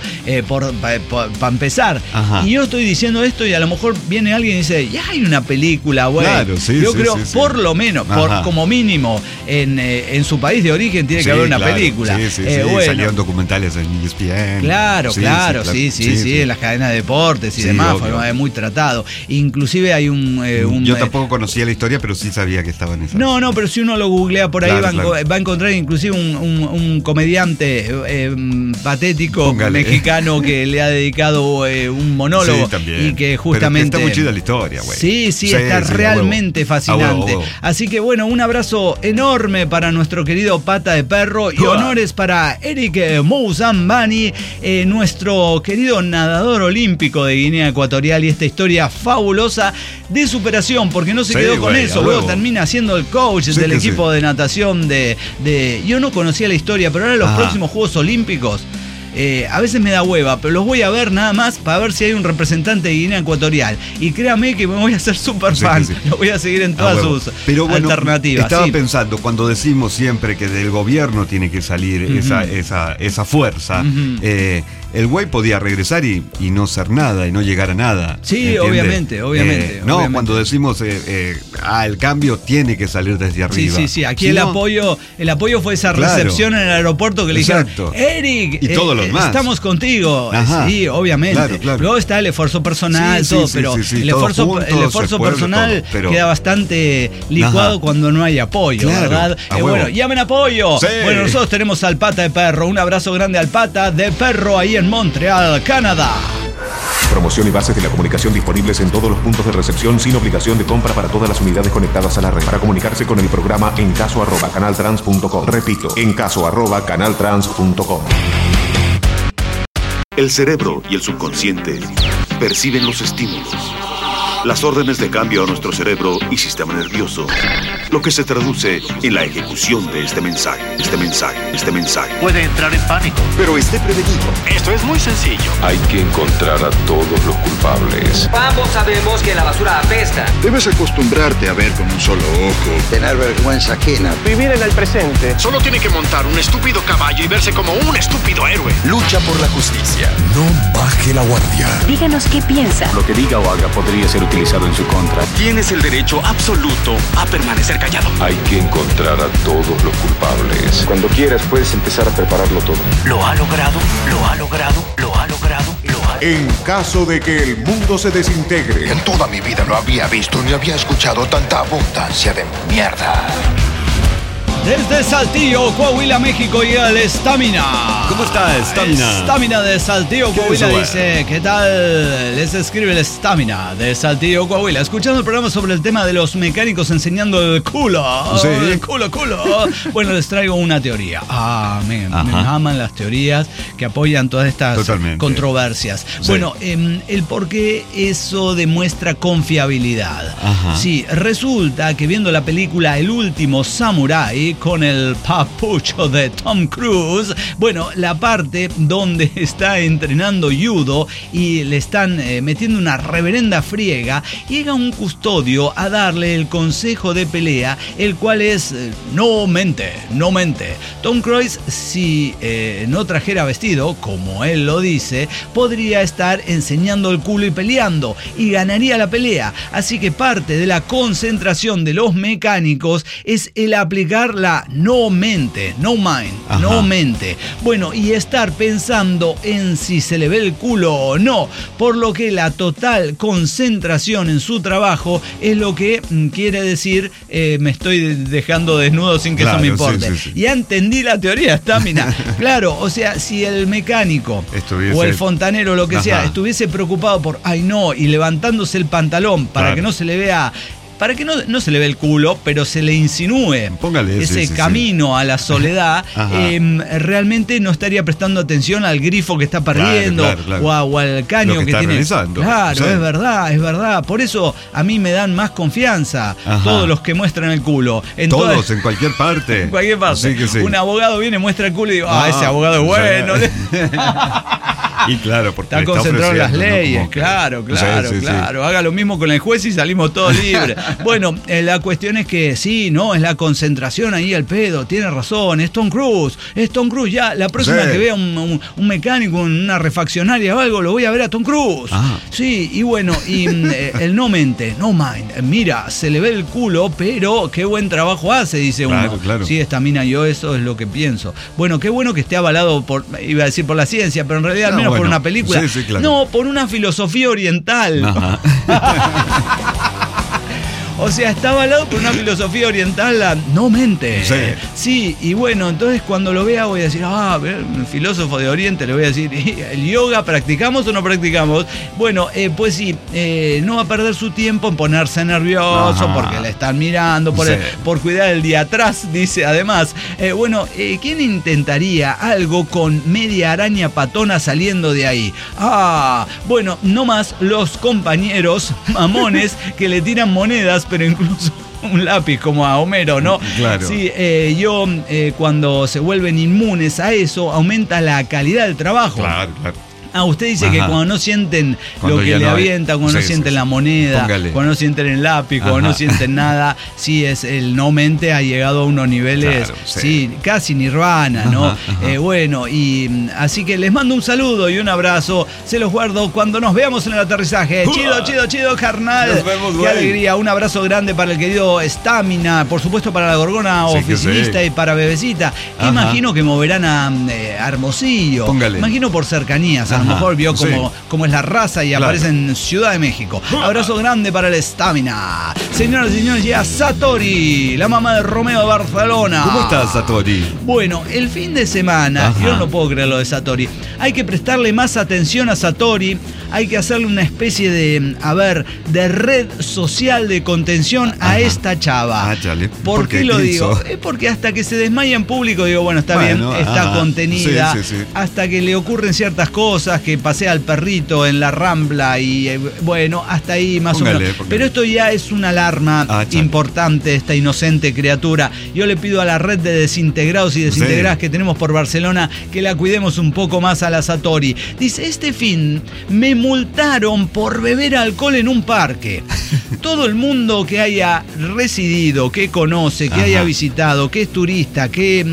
para empezar. Ajá. Y yo estoy diciendo esto y a lo mejor viene alguien y dice, ya hay una película, güey. Claro, sí, yo creo, por lo menos, como mínimo, en su país de origen tiene que haber una película. Sí, bueno. Salieron documentales en ESPN. Claro, sí, en las cadenas de deportes y demás, fue muy tratado. Inclusive hay yo tampoco conocía la historia, pero sí sabía que estaba en esa. No, pero si uno lo googlea por ahí va a encontrar inclusive un comediante patético mexicano que le ha dedicado un monólogo y que justamente... Pero está muy chida la historia, güey. Sí, está realmente fascinante. Así que bueno, un abrazo enorme para nuestro querido Pata de Perro y honores para Eric Mouzambani, nuestro querido nadador olímpico de Guinea Ecuatorial, y esta historia fabulosa de superación, porque no se quedó con eso, luego termina siendo el coach del equipo de natación de... Yo no conocía la historia, pero ahora los próximos Juegos Olímpicos a veces me da hueva, pero los voy a ver nada más para ver si hay un representante de Guinea Ecuatorial. Y créame que me voy a hacer súper fan. Lo voy a seguir en todas sus alternativas. Estaba pensando, cuando decimos siempre que del gobierno tiene que salir esa fuerza, el güey podía regresar y no ser nada y no llegar a nada. Sí, obviamente. Cuando decimos el cambio tiene que salir desde arriba. Sí. Aquí el apoyo fue esa recepción en el aeropuerto que le dijeron, Eric, y todos los más. Estamos contigo. Sí, obviamente. Claro. Luego está el esfuerzo personal, pero el esfuerzo personal queda bastante licuado cuando no hay apoyo, ¿verdad? Bueno, llamen apoyo. Sí. Bueno, nosotros tenemos al Pata de Perro. Un abrazo grande al Pata de Perro ahí en Montreal, Canadá. Promoción y bases de la comunicación disponibles en todos los puntos de recepción sin obligación de compra para todas las unidades conectadas a la red. Para comunicarse con el programa encaso@canaltrans.com. Repito, encaso@canaltrans.com. El cerebro y el subconsciente perciben los estímulos, las órdenes de cambio a nuestro cerebro y sistema nervioso, lo que se traduce en la ejecución de este mensaje. Puede entrar en pánico, pero esté prevenido. Esto es muy sencillo. Hay que encontrar a todos los culpables. Ambos sabemos que la basura apesta. Debes acostumbrarte a ver con un solo ojo. Tener vergüenza ajena. Vivir en el presente. Solo tiene que montar un estúpido caballo y verse como un estúpido héroe. Lucha por la justicia. No baje la guardia. Díganos qué piensa. Lo que diga o haga podría ser utilizado en su contra. Tienes el derecho absoluto a permanecer callado. Hay que encontrar a todos los culpables. Cuando quieras puedes empezar a prepararlo todo. Lo ha logrado. En caso de que el mundo se desintegre. En toda mi vida no había visto ni había escuchado tanta abundancia de mierda. Desde Saltillo, Coahuila, México, llega el Estamina. ¿Cómo está Estamina? Estamina de Saltillo, Coahuila dice, ¿qué tal? Les escribe el Estamina de Saltillo, Coahuila. Escuchando el programa sobre el tema de los mecánicos enseñando el culo. Sí. El culo. Bueno, les traigo una teoría. Me aman las teorías que apoyan todas estas controversias. Sí. Bueno, el por qué eso demuestra confiabilidad. Sí, resulta que viendo la película El Último Samurái, con el papucho de Tom Cruise, bueno, la parte donde está entrenando judo y le están metiendo una reverenda friega, llega un custodio a darle el consejo de pelea, el cual es no mente. Tom Cruise, si no trajera vestido, como él lo dice, podría estar enseñando el culo y peleando, y ganaría la pelea. Así que parte de la concentración de los mecánicos es el aplicar la no mente. Bueno, y estar pensando en si se le ve el culo o no, por lo que la total concentración en su trabajo es lo que quiere decir me estoy dejando desnudo sin que eso me importe. Sí. Ya entendí la teoría, Estamina. Claro, o sea, si el mecánico o el fontanero, lo que sea, estuviese preocupado por, y levantándose el pantalón para que no se le vea, para que no se le ve el culo, pero se le insinúe ese camino a la soledad, realmente no estaría prestando atención al grifo que está perdiendo o al caño que tiene. Realizando. Claro, es verdad. Por eso a mí me dan más confianza todos los que muestran el culo. En cualquier parte. En cualquier parte. Un abogado viene, muestra el culo y digo, ese abogado es bueno. Y claro, porque está concentrado en las leyes, ¿no? claro. Sí. Haga lo mismo con el juez y salimos todos libres. Bueno, la cuestión es que sí, no, es la concentración ahí al pedo, tiene razón, es Tom Cruise, ya, la próxima que vea un mecánico en una refaccionaria o algo, lo voy a ver a Tom Cruise. Sí, y bueno, y el no mente, no mind, mira, se le ve el culo, pero qué buen trabajo hace, dice uno. Claro. Sí, esta mina, yo eso es lo que pienso. Bueno, qué bueno que esté avalado por, iba a decir por la ciencia, pero en realidad al menos por una película. Sí, claro. No, por una filosofía oriental. Ajá. O sea, está avalado por una filosofía oriental, no mente. Sí, y bueno, entonces cuando lo vea voy a decir, un filósofo de Oriente, le voy a decir, ¿el yoga practicamos o no practicamos? Bueno, pues sí, no va a perder su tiempo en ponerse nervioso porque le están mirando, por cuidar el día atrás, dice además. ¿Quién intentaría algo con media araña patona saliendo de ahí? Bueno, no más los compañeros mamones que le tiran monedas, pero incluso un lápiz como a Homero, ¿no? Claro. Sí, cuando se vuelven inmunes a eso, aumenta la calidad del trabajo. Claro. Usted dice que cuando no sienten lo que le avienta, cuando no sienten la moneda, cuando no sienten el lápiz, cuando no sienten nada, sí, es el no mente ha llegado a unos niveles, casi nirvana, ¿no? Y así que les mando un saludo y un abrazo, se los guardo cuando nos veamos en el aterrizaje. Chido, carnal. Nos vemos, qué alegría, un abrazo grande para el querido Estamina, por supuesto para la gorgona oficinista y para Bebecita, que imagino que moverán a Hermosillo. Póngale. Imagino por cercanías, a lo mejor vio cómo es la raza y aparece en Ciudad de México. Abrazo grande para el Estamina. Señoras y señores, llega Satori, la mamá de Romeo de Barcelona. ¿Cómo está Satori? Bueno, el fin de semana, yo no puedo creer lo de Satori, hay que prestarle más atención a Satori, hay que hacerle una especie de red social de contención a esta chava. ¿Por qué lo digo? Es porque hasta que se desmaya en público, digo, bueno, está bien, está contenida, hasta que le ocurren ciertas cosas, que pasea al perrito en la Rambla y hasta ahí más o menos. Pero esto ya es una alarma importante, esta inocente criatura. Yo le pido a la red de desintegrados y desintegradas que tenemos por Barcelona que la cuidemos un poco más a la Satori. Dice, este fin me multaron por beber alcohol en un parque. Todo el mundo que haya residido, que conoce, que haya visitado, que es turista,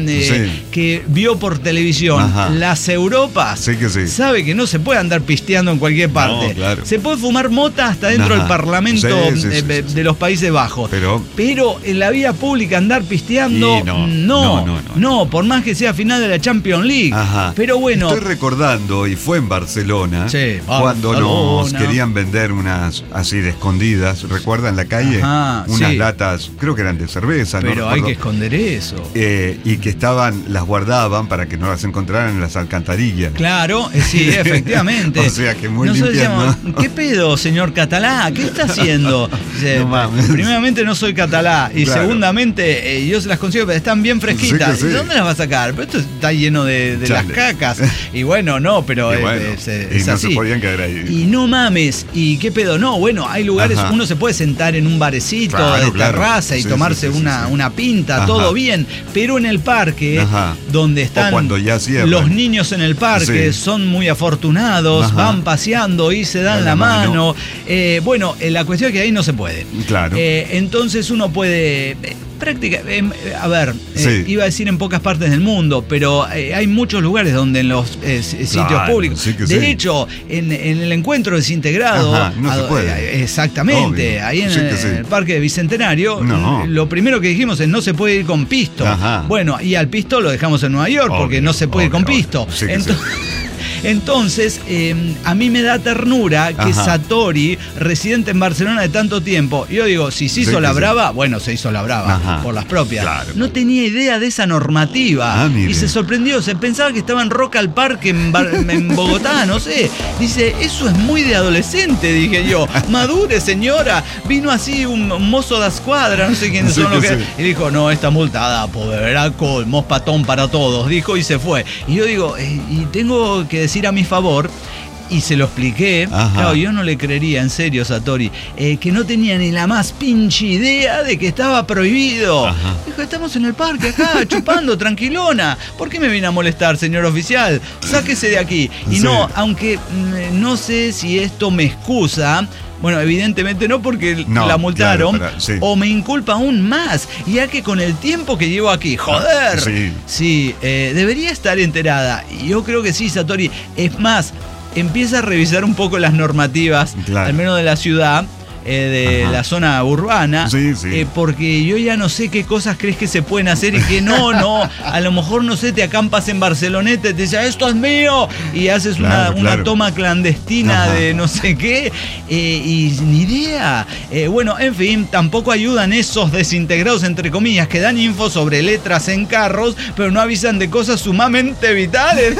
que vio por televisión las Europas, sabe que no se puede andar pisteando en cualquier parte. Se puede fumar mota hasta dentro del Parlamento de los Países Bajos. Pero en la vía pública andar pisteando, no, por más que sea final de la Champions League. Pero bueno. Estoy recordando, y fue en Barcelona, cuando nos querían vender unas así de escondidas, ¿recuerdan? En la calle, unas latas, creo que eran de cerveza. Pero hay que esconder eso. Y que las guardaban para que no las encontraran en las alcantarillas. Claro, sí, efectivamente. O sea que muy nosotros limpiando. decíamos, ¿qué pedo, señor Catalá? ¿Qué está haciendo? Primeramente no soy catalá y segundamente yo se las consigo, pero están bien fresquitas. ¿De dónde las va a sacar? Pero esto está lleno de las cacas. Y bueno, no, pero es no así. Se podían quedar ahí. Y no mames, ¿y qué pedo? No, bueno, hay lugares, uno se puede sentar en un barecito de terraza y tomarse una pinta, todo bien, pero en el parque, donde están los niños en el parque, son muy afortunados, van paseando y se dan la mano. La cuestión es que ahí no se puede. Entonces uno puede iba a decir en pocas partes del mundo, pero hay muchos lugares donde en los sitios públicos. De hecho, en el encuentro desintegrado, no se puede. Exactamente, ahí en el Parque de Bicentenario, lo primero que dijimos es no se puede ir con pisto. Bueno, y al pisto lo dejamos en Nueva York porque no se puede ir con pisto. Entonces, a mí me da ternura que Satori, residente en Barcelona de tanto tiempo, yo digo, si se hizo la brava, bueno, se hizo la brava, por las propias. No tenía idea de esa normativa y se sorprendió, se pensaba que estaba en Rock al Parque en Bogotá, no sé. Dice, eso es muy de adolescente, dije yo. Madure, señora. Vino así un mozo de escuadra, no sé quiénes son los que... Y dijo, no, esta multada por beber alcohol, mos patón para todos, dijo y se fue. Y yo digo, y tengo que decir a mi favor, y se lo expliqué. Claro, yo no le creería, en serio, Satori, que no tenía ni la más pinche idea de que estaba prohibido. Dijo, estamos en el parque acá, chupando, tranquilona. ¿Por qué me viene a molestar, señor oficial? Sáquese de aquí. Y no, aunque no sé si esto me excusa. Bueno, evidentemente no, porque la multaron, claro, o me inculpa aún más, ya que con el tiempo que llevo aquí, joder, sí, debería estar enterada. Y yo creo que sí, Satori. Es más, empieza a revisar un poco las normativas, al menos de la ciudad, de la zona urbana, porque yo ya no sé qué cosas crees que se pueden hacer y que no, a lo mejor no sé, te acampas en Barceloneta y te dices, esto es mío, y haces una toma clandestina de no sé qué, y ni idea. Bueno, en fin, tampoco ayudan esos desintegrados, entre comillas, que dan info sobre letras en carros, pero no avisan de cosas sumamente vitales.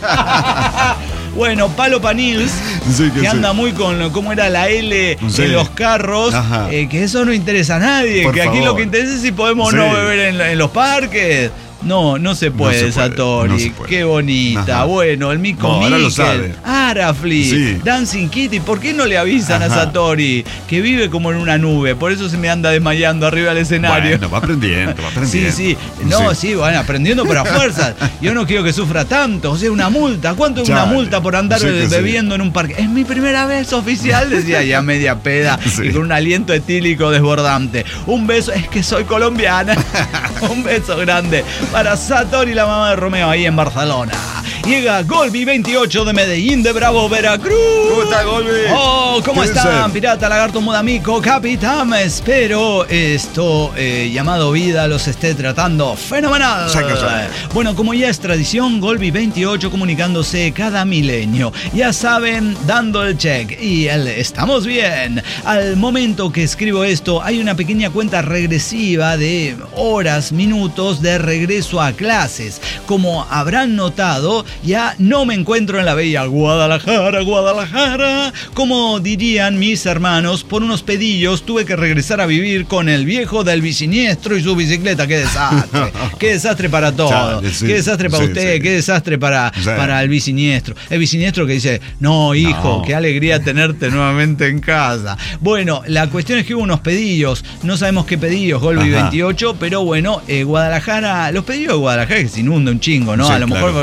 Bueno, Palo Panils, que anda muy con cómo era la L en los carros, que eso no interesa a nadie, que aquí lo que interesa es si podemos o no beber en los parques. No se puede, Satori. No se puede. Qué bonita. Bueno, el Mico Miquel, Arafli, Dancing Kitty. ¿Por qué no le avisan a Satori que vive como en una nube? Por eso se me anda desmayando arriba del escenario. Bueno, va aprendiendo. Sí. Van aprendiendo, pero a fuerzas. Yo no quiero que sufra tanto. O sea, una multa. ¿Cuánto es una multa por andar bebiendo en un parque? Es mi primera vez oficial, decía ya media peda y con un aliento etílico desbordante. Un beso, es que soy colombiana. Un beso grande para Satori, la mamá de Romeo, ahí en Barcelona. Llega Golby 28 de Medellín, de Bravo, Veracruz. ¿Cómo está, Golby? ¿Cómo están? Pirata, Lagarto, Mudamico, Capitán. Espero esto llamado vida los esté tratando fenomenal. Bueno, como ya es tradición, Golby 28 comunicándose cada milenio. Ya saben, dando el check. Y estamos bien. Al momento que escribo esto, hay una pequeña cuenta regresiva de horas, minutos de regreso a clases. Como habrán notado, ya no me encuentro en la bella Guadalajara. Como dirían mis hermanos, por unos pedillos tuve que regresar a vivir con el viejo del bisiniestro y su bicicleta. ¡Qué desastre! ¡Qué desastre para todos! ¡Qué desastre para usted! ¡Qué desastre para el bisiniestro! El bisiniestro que dice, no, hijo, qué alegría tenerte nuevamente en casa. Bueno, la cuestión es que hubo unos pedillos. No sabemos qué pedillos, Golby 28, pero bueno, Guadalajara, los pedillos de Guadalajara que se inunda un chingo, ¿no? A lo mejor...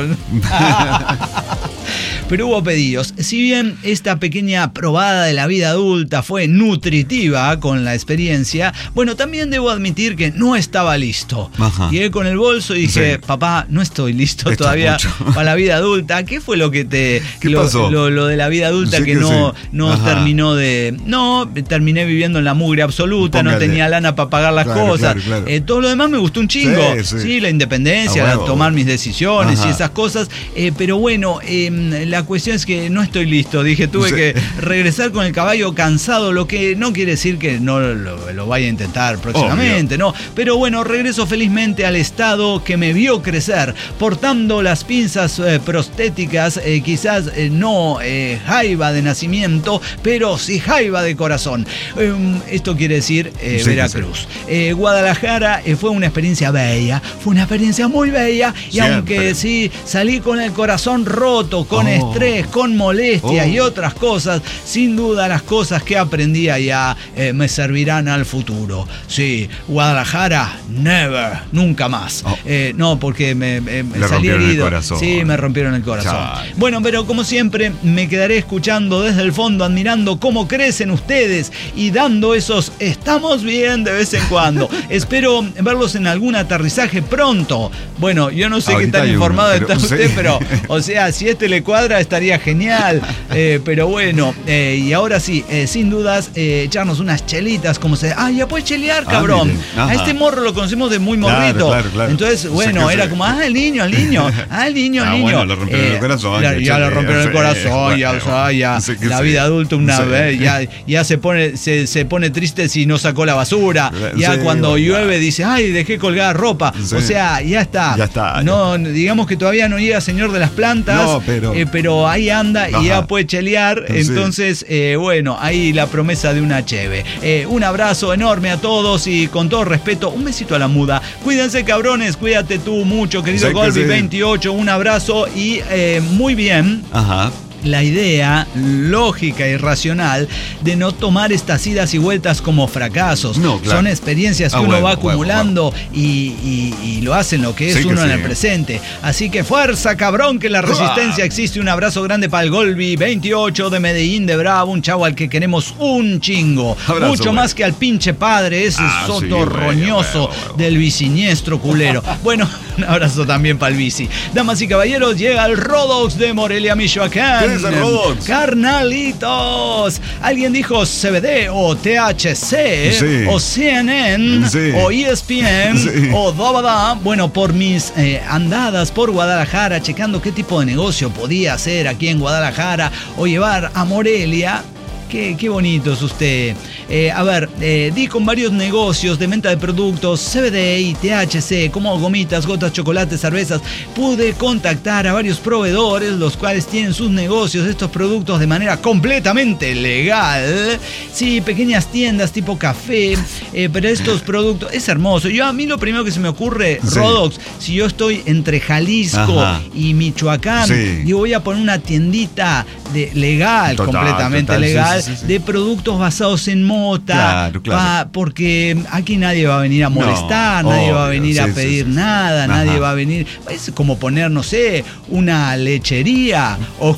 Pero hubo pedidos. Si bien esta pequeña probada de la vida adulta fue nutritiva con la experiencia, bueno, también debo admitir que no estaba listo. Llegué con el bolso y dije, papá, no estoy listo todavía para la vida adulta. ¿Qué fue lo que ¿Qué pasó? Lo de la vida adulta que no terminó de... No, terminé viviendo en la mugre absoluta, no tenía lana para pagar las cosas. Todo lo demás me gustó un chingo. Sí, la independencia, tomar mis decisiones y esas cosas. Pero bueno, la cuestión es que no estoy listo. Dije, tuve que regresar con el caballo cansado, lo que no quiere decir que no lo vaya a intentar próximamente, no. Pero bueno, regreso felizmente al estado que me vio crecer, portando las pinzas prostéticas, quizás no jaiba de nacimiento, pero sí jaiba de corazón. Esto quiere decir Veracruz. Guadalajara fue una experiencia bella, fue una experiencia muy bella, y aunque sí salí con el corazón roto, con estrés, con molestias y otras cosas, sin duda las cosas que aprendí allá me servirán al futuro. Sí, Guadalajara, never, nunca más. No, porque me salí herido. Sí, me rompieron el corazón. Bueno, pero como siempre me quedaré escuchando desde el fondo, admirando cómo crecen ustedes y dando esos estamos bien de vez en cuando. Espero verlos en algún aterrizaje pronto. Bueno, yo no sé qué tan informado está usted, pero o sea, si le cuadra estaría genial, pero bueno, y ahora sí, sin dudas, echarnos unas chelitas, como se... ya puedes chelear, cabrón. A este morro lo conocemos de muy morrito. Claro. Entonces, bueno, era como, el niño. Bueno, lo rompieron el corazón. Ya lo rompieron el corazón, ya la vida adulta una vez, ya se pone triste si no sacó la basura, ya cuando llueve dice, dejé colgada ropa, o sea, ya está. No, digamos que todavía no llega señor de las plantas, pero ahí anda y ya puede chelear. Entonces, bueno, ahí la promesa de una cheve. Un abrazo enorme a todos y con todo respeto, un besito a la muda. Cuídense, cabrones, cuídate tú mucho, querido Golby 28. Un abrazo y muy bien. la idea lógica y racional de no tomar estas idas y vueltas como fracasos. No, claro. Son experiencias que uno va acumulando y lo hacen lo que es uno en el presente. Así que fuerza, cabrón, que la resistencia existe. Un abrazo grande para el Golbi 28 de Medellín de Bravo, un chavo al que queremos un chingo. Abrazo, mucho más que al pinche padre, ese sotorroñoso del biciniestro culero. Bueno, un abrazo también para el bici. Damas y caballeros, llega el Rodox de Morelia, Michoacán. ¿Qué es el Rodox? Carnalitos. Alguien dijo CBD o THC o CNN o ESPN o Dabada. Bueno, por mis andadas por Guadalajara, checando qué tipo de negocio podía hacer aquí en Guadalajara o llevar a Morelia. Qué bonito es usted. Di con varios negocios de venta de productos CBD y THC, como gomitas, gotas, chocolates, cervezas. Pude contactar a varios proveedores, los cuales tienen sus negocios de estos productos de manera completamente legal. Sí, pequeñas tiendas tipo café, pero estos productos es hermoso. A mí lo primero que se me ocurre, Rodox, si yo estoy entre Jalisco y Michoacán, yo voy a poner una tiendita legal, completamente legal. De productos basados en mota, porque aquí nadie va a venir a molestar, nadie va a venir a pedir nada, nadie va a venir. Es como poner, no sé, una lechería o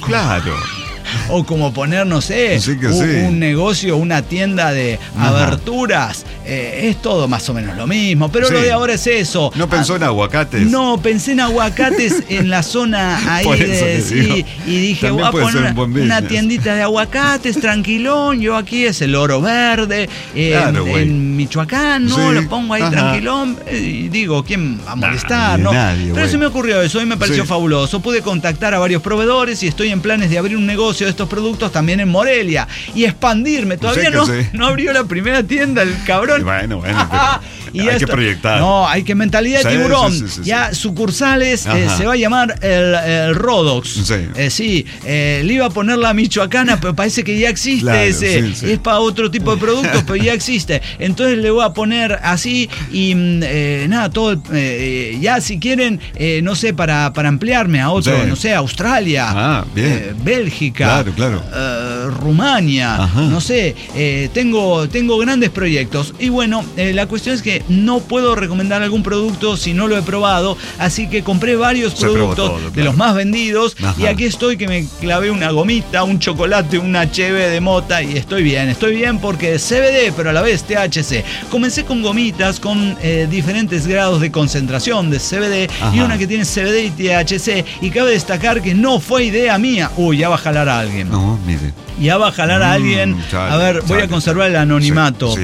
o como poner, no sé, un negocio, una tienda de aberturas. Es todo más o menos lo mismo, pero lo de ahora es eso. ¿No pensó en aguacates? No, pensé en aguacates en la zona ahí y dije, voy a poner una tiendita de aguacates, tranquilón. Yo aquí es el Oro Verde, en Michoacán, ¿no? Lo pongo ahí tranquilón. Y digo, ¿quién va a molestar? Nadie, pero se me ocurrió eso y me pareció fabuloso. Pude contactar a varios proveedores y estoy en planes de abrir un negocio de estos productos también en Morelia y expandirme. Todavía no abrió la primera tienda el cabrón. Bueno, pero hay que proyectar. No, hay que mentalidad de tiburón. Ya sucursales se va a llamar el Rodox. Le iba a poner la michoacana, pero parece que ya existe Es para otro tipo de productos, pero ya existe. Entonces le voy a poner así y todo. Ya si quieren, no sé, para ampliarme a otro, no sé, Australia, Bélgica, Rumania, no sé, tengo grandes proyectos. Y bueno, la cuestión es que no puedo recomendar algún producto si no lo he probado, así que compré varios productos de los más vendidos y aquí estoy que me clavé una gomita, un chocolate, una cheve de mota y estoy bien porque es CBD pero a la vez THC. Comencé con gomitas con diferentes grados de concentración de CBD y una que tiene CBD y THC, y cabe destacar que no fue idea mía. Ya va a jalar a alguien. No, mire. Ya va a jalar a alguien. A ver, voy a conservar el anonimato.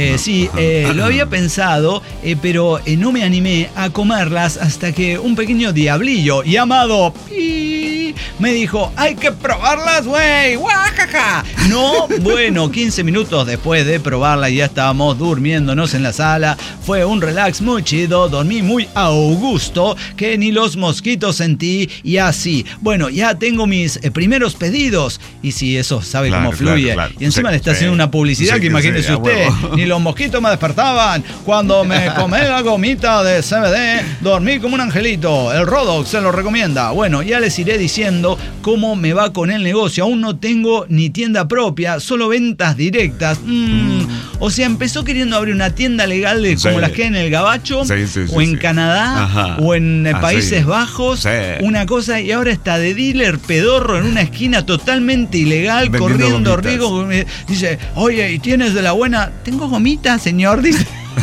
Lo había pensado, pero no me animé a comerlas hasta que un pequeño diablillo llamado me dijo, hay que probarlas, güey, guajaja. No, bueno, 15 minutos después de probarla ya estábamos durmiéndonos en la sala. Fue un relax muy chido, dormí muy a gusto, que ni los mosquitos sentí y así. Bueno, ya tengo mis primeros pedidos. Y si eso sabe cómo fluye. Y encima le está haciendo una publicidad que imagínese usted, ni los mosquitos me despertaban. Cuando me comí la gomita de CBD, dormí como un angelito. El Rodox se lo recomienda. Bueno, ya les iré diciendo cómo me va con el negocio. Aún no tengo ni tienda propia, solo ventas directas. O sea, empezó queriendo abrir una tienda legal como las que hay en el Gabacho, o en Canadá, o en Países Bajos, una cosa, y ahora está de dealer pedorro en una esquina totalmente ilegal, corriendo riesgo. Dice, oye, ¿y tienes de la buena? Tengo gomitas, señor, dice.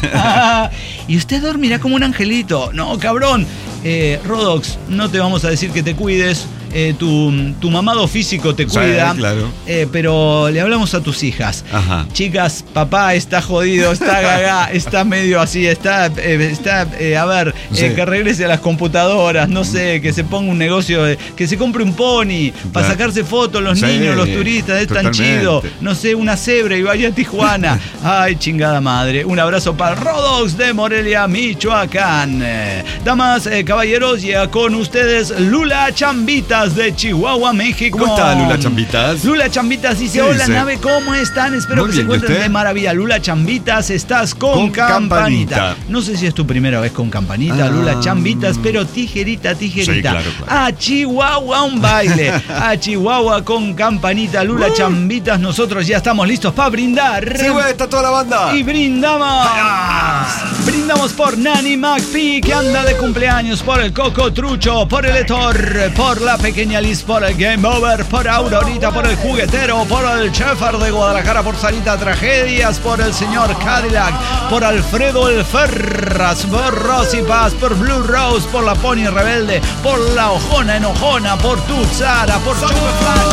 Y usted dormirá como un angelito. No, cabrón. Rodox, no te vamos a decir que te cuides. Tu mamado físico te cuida, pero le hablamos a tus hijas. Chicas, papá está jodido, está gaga, está medio así, que regrese a las computadoras, no sé, que se ponga un negocio, que se compre un pony para sacarse fotos los niños, los turistas, es tan chido, no sé, una cebra y vaya a Tijuana. Ay, chingada madre. Un abrazo para Rodox de Morelia, Michoacán. Damas, caballeros, ya con ustedes Lula Chambitas Chambitas de Chihuahua, México. ¿Cómo está Lula Chambitas? Lula Chambitas dice, hola nave, ¿cómo están? Espero que se encuentren de maravilla. Lula Chambitas, estás con campanita. No sé si es tu primera vez con campanita, Lula Chambitas, pero tijerita. Sí, claro. A Chihuahua un baile. A Chihuahua con campanita, Lula Chambitas. Nosotros ya estamos listos para brindar. Sí, güey, está toda la banda. Y brindamos. Brindamos por Nanny McPhee, que anda de cumpleaños, por el Coco Trucho, por el Etor, por la pequeña Liz, por el Game Over, por Aurorita, por el Juguetero, por el Chefer de Guadalajara, por Sarita Tragedias, por el señor Cadillac, por Alfredo El Ferras, por Rosy Paz, por Blue Rose, por la Pony Rebelde, por la Ojona Enojona, por Tuxara, por Chupeflan.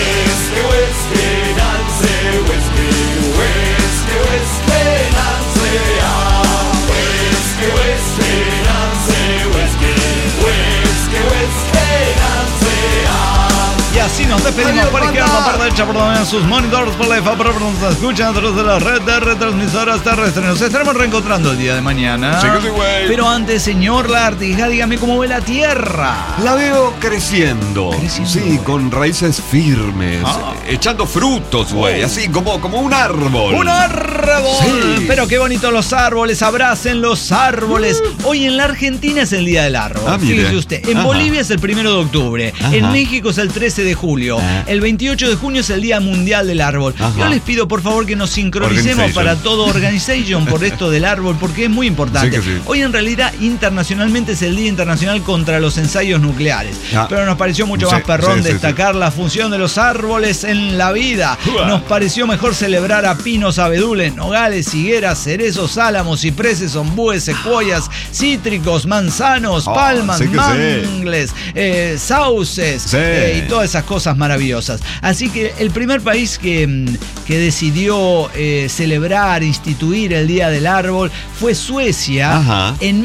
Y así nos despedimos por izquierda, por derecha, por donde sus monitores, por la IFA, por donde nos escuchan a través de la red de retransmisoras terrestres. Nos estaremos reencontrando el día de mañana. Sí, güey. Pero antes, señor Lartiga, dígame cómo ve la Tierra. La veo creciendo. Sí, con raíces firmes, echando frutos, güey. Así como un árbol. ¡Un árbol! Sí. Pero qué bonitos los árboles, abracen los árboles. Hoy en la Argentina es el Día del Árbol. Fíjese usted. En Bolivia es el 1 de octubre. En México es el 13 de julio. El 28 de junio es el Día Mundial del Árbol. Yo les pido por favor que nos sincronicemos para todo Organization por esto del árbol, porque es muy importante. Sí. Hoy en realidad internacionalmente es el Día Internacional contra los Ensayos Nucleares. Pero nos pareció mucho más perrón destacar la función de los árboles en la vida. Nos pareció mejor celebrar a pinos, abedules, nogales, higueras, cerezos, álamos, cipreses, ombúes, secuoyas, cítricos, manzanos, palmas, mangles, sauces y todas esas cosas maravillosas. Así que el primer país que decidió celebrar, instituir el Día del Árbol fue Suecia en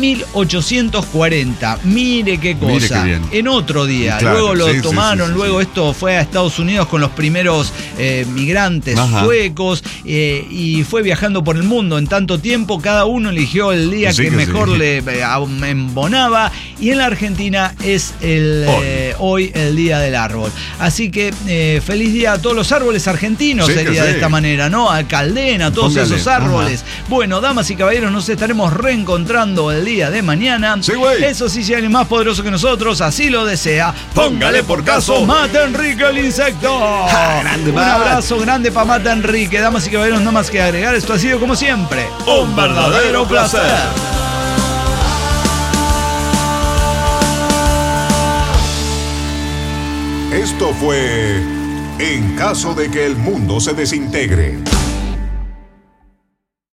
1840. Mire qué cosa. Mire qué bien. En otro día. Claro, luego lo tomaron, luego esto fue a Estados Unidos con los primeros migrantes suecos y fue viajando por el mundo. En tanto tiempo cada uno eligió el día que mejor le embonaba, y en la Argentina es hoy el Día del Árbol. Así que feliz día a todos los árboles argentinos sería de esta manera, ¿no? A Caldena, a todos esos árboles. Bueno, damas y caballeros, nos estaremos reencontrando el día de mañana. Eso sí, si alguien más poderoso que nosotros así lo desea, póngale por caso Mata Enrique el insecto. Un abrazo grande para Mata Enrique. Damas y caballeros, no más que agregar, esto ha sido como siempre un verdadero placer. Esto fue En caso de que el mundo se desintegre.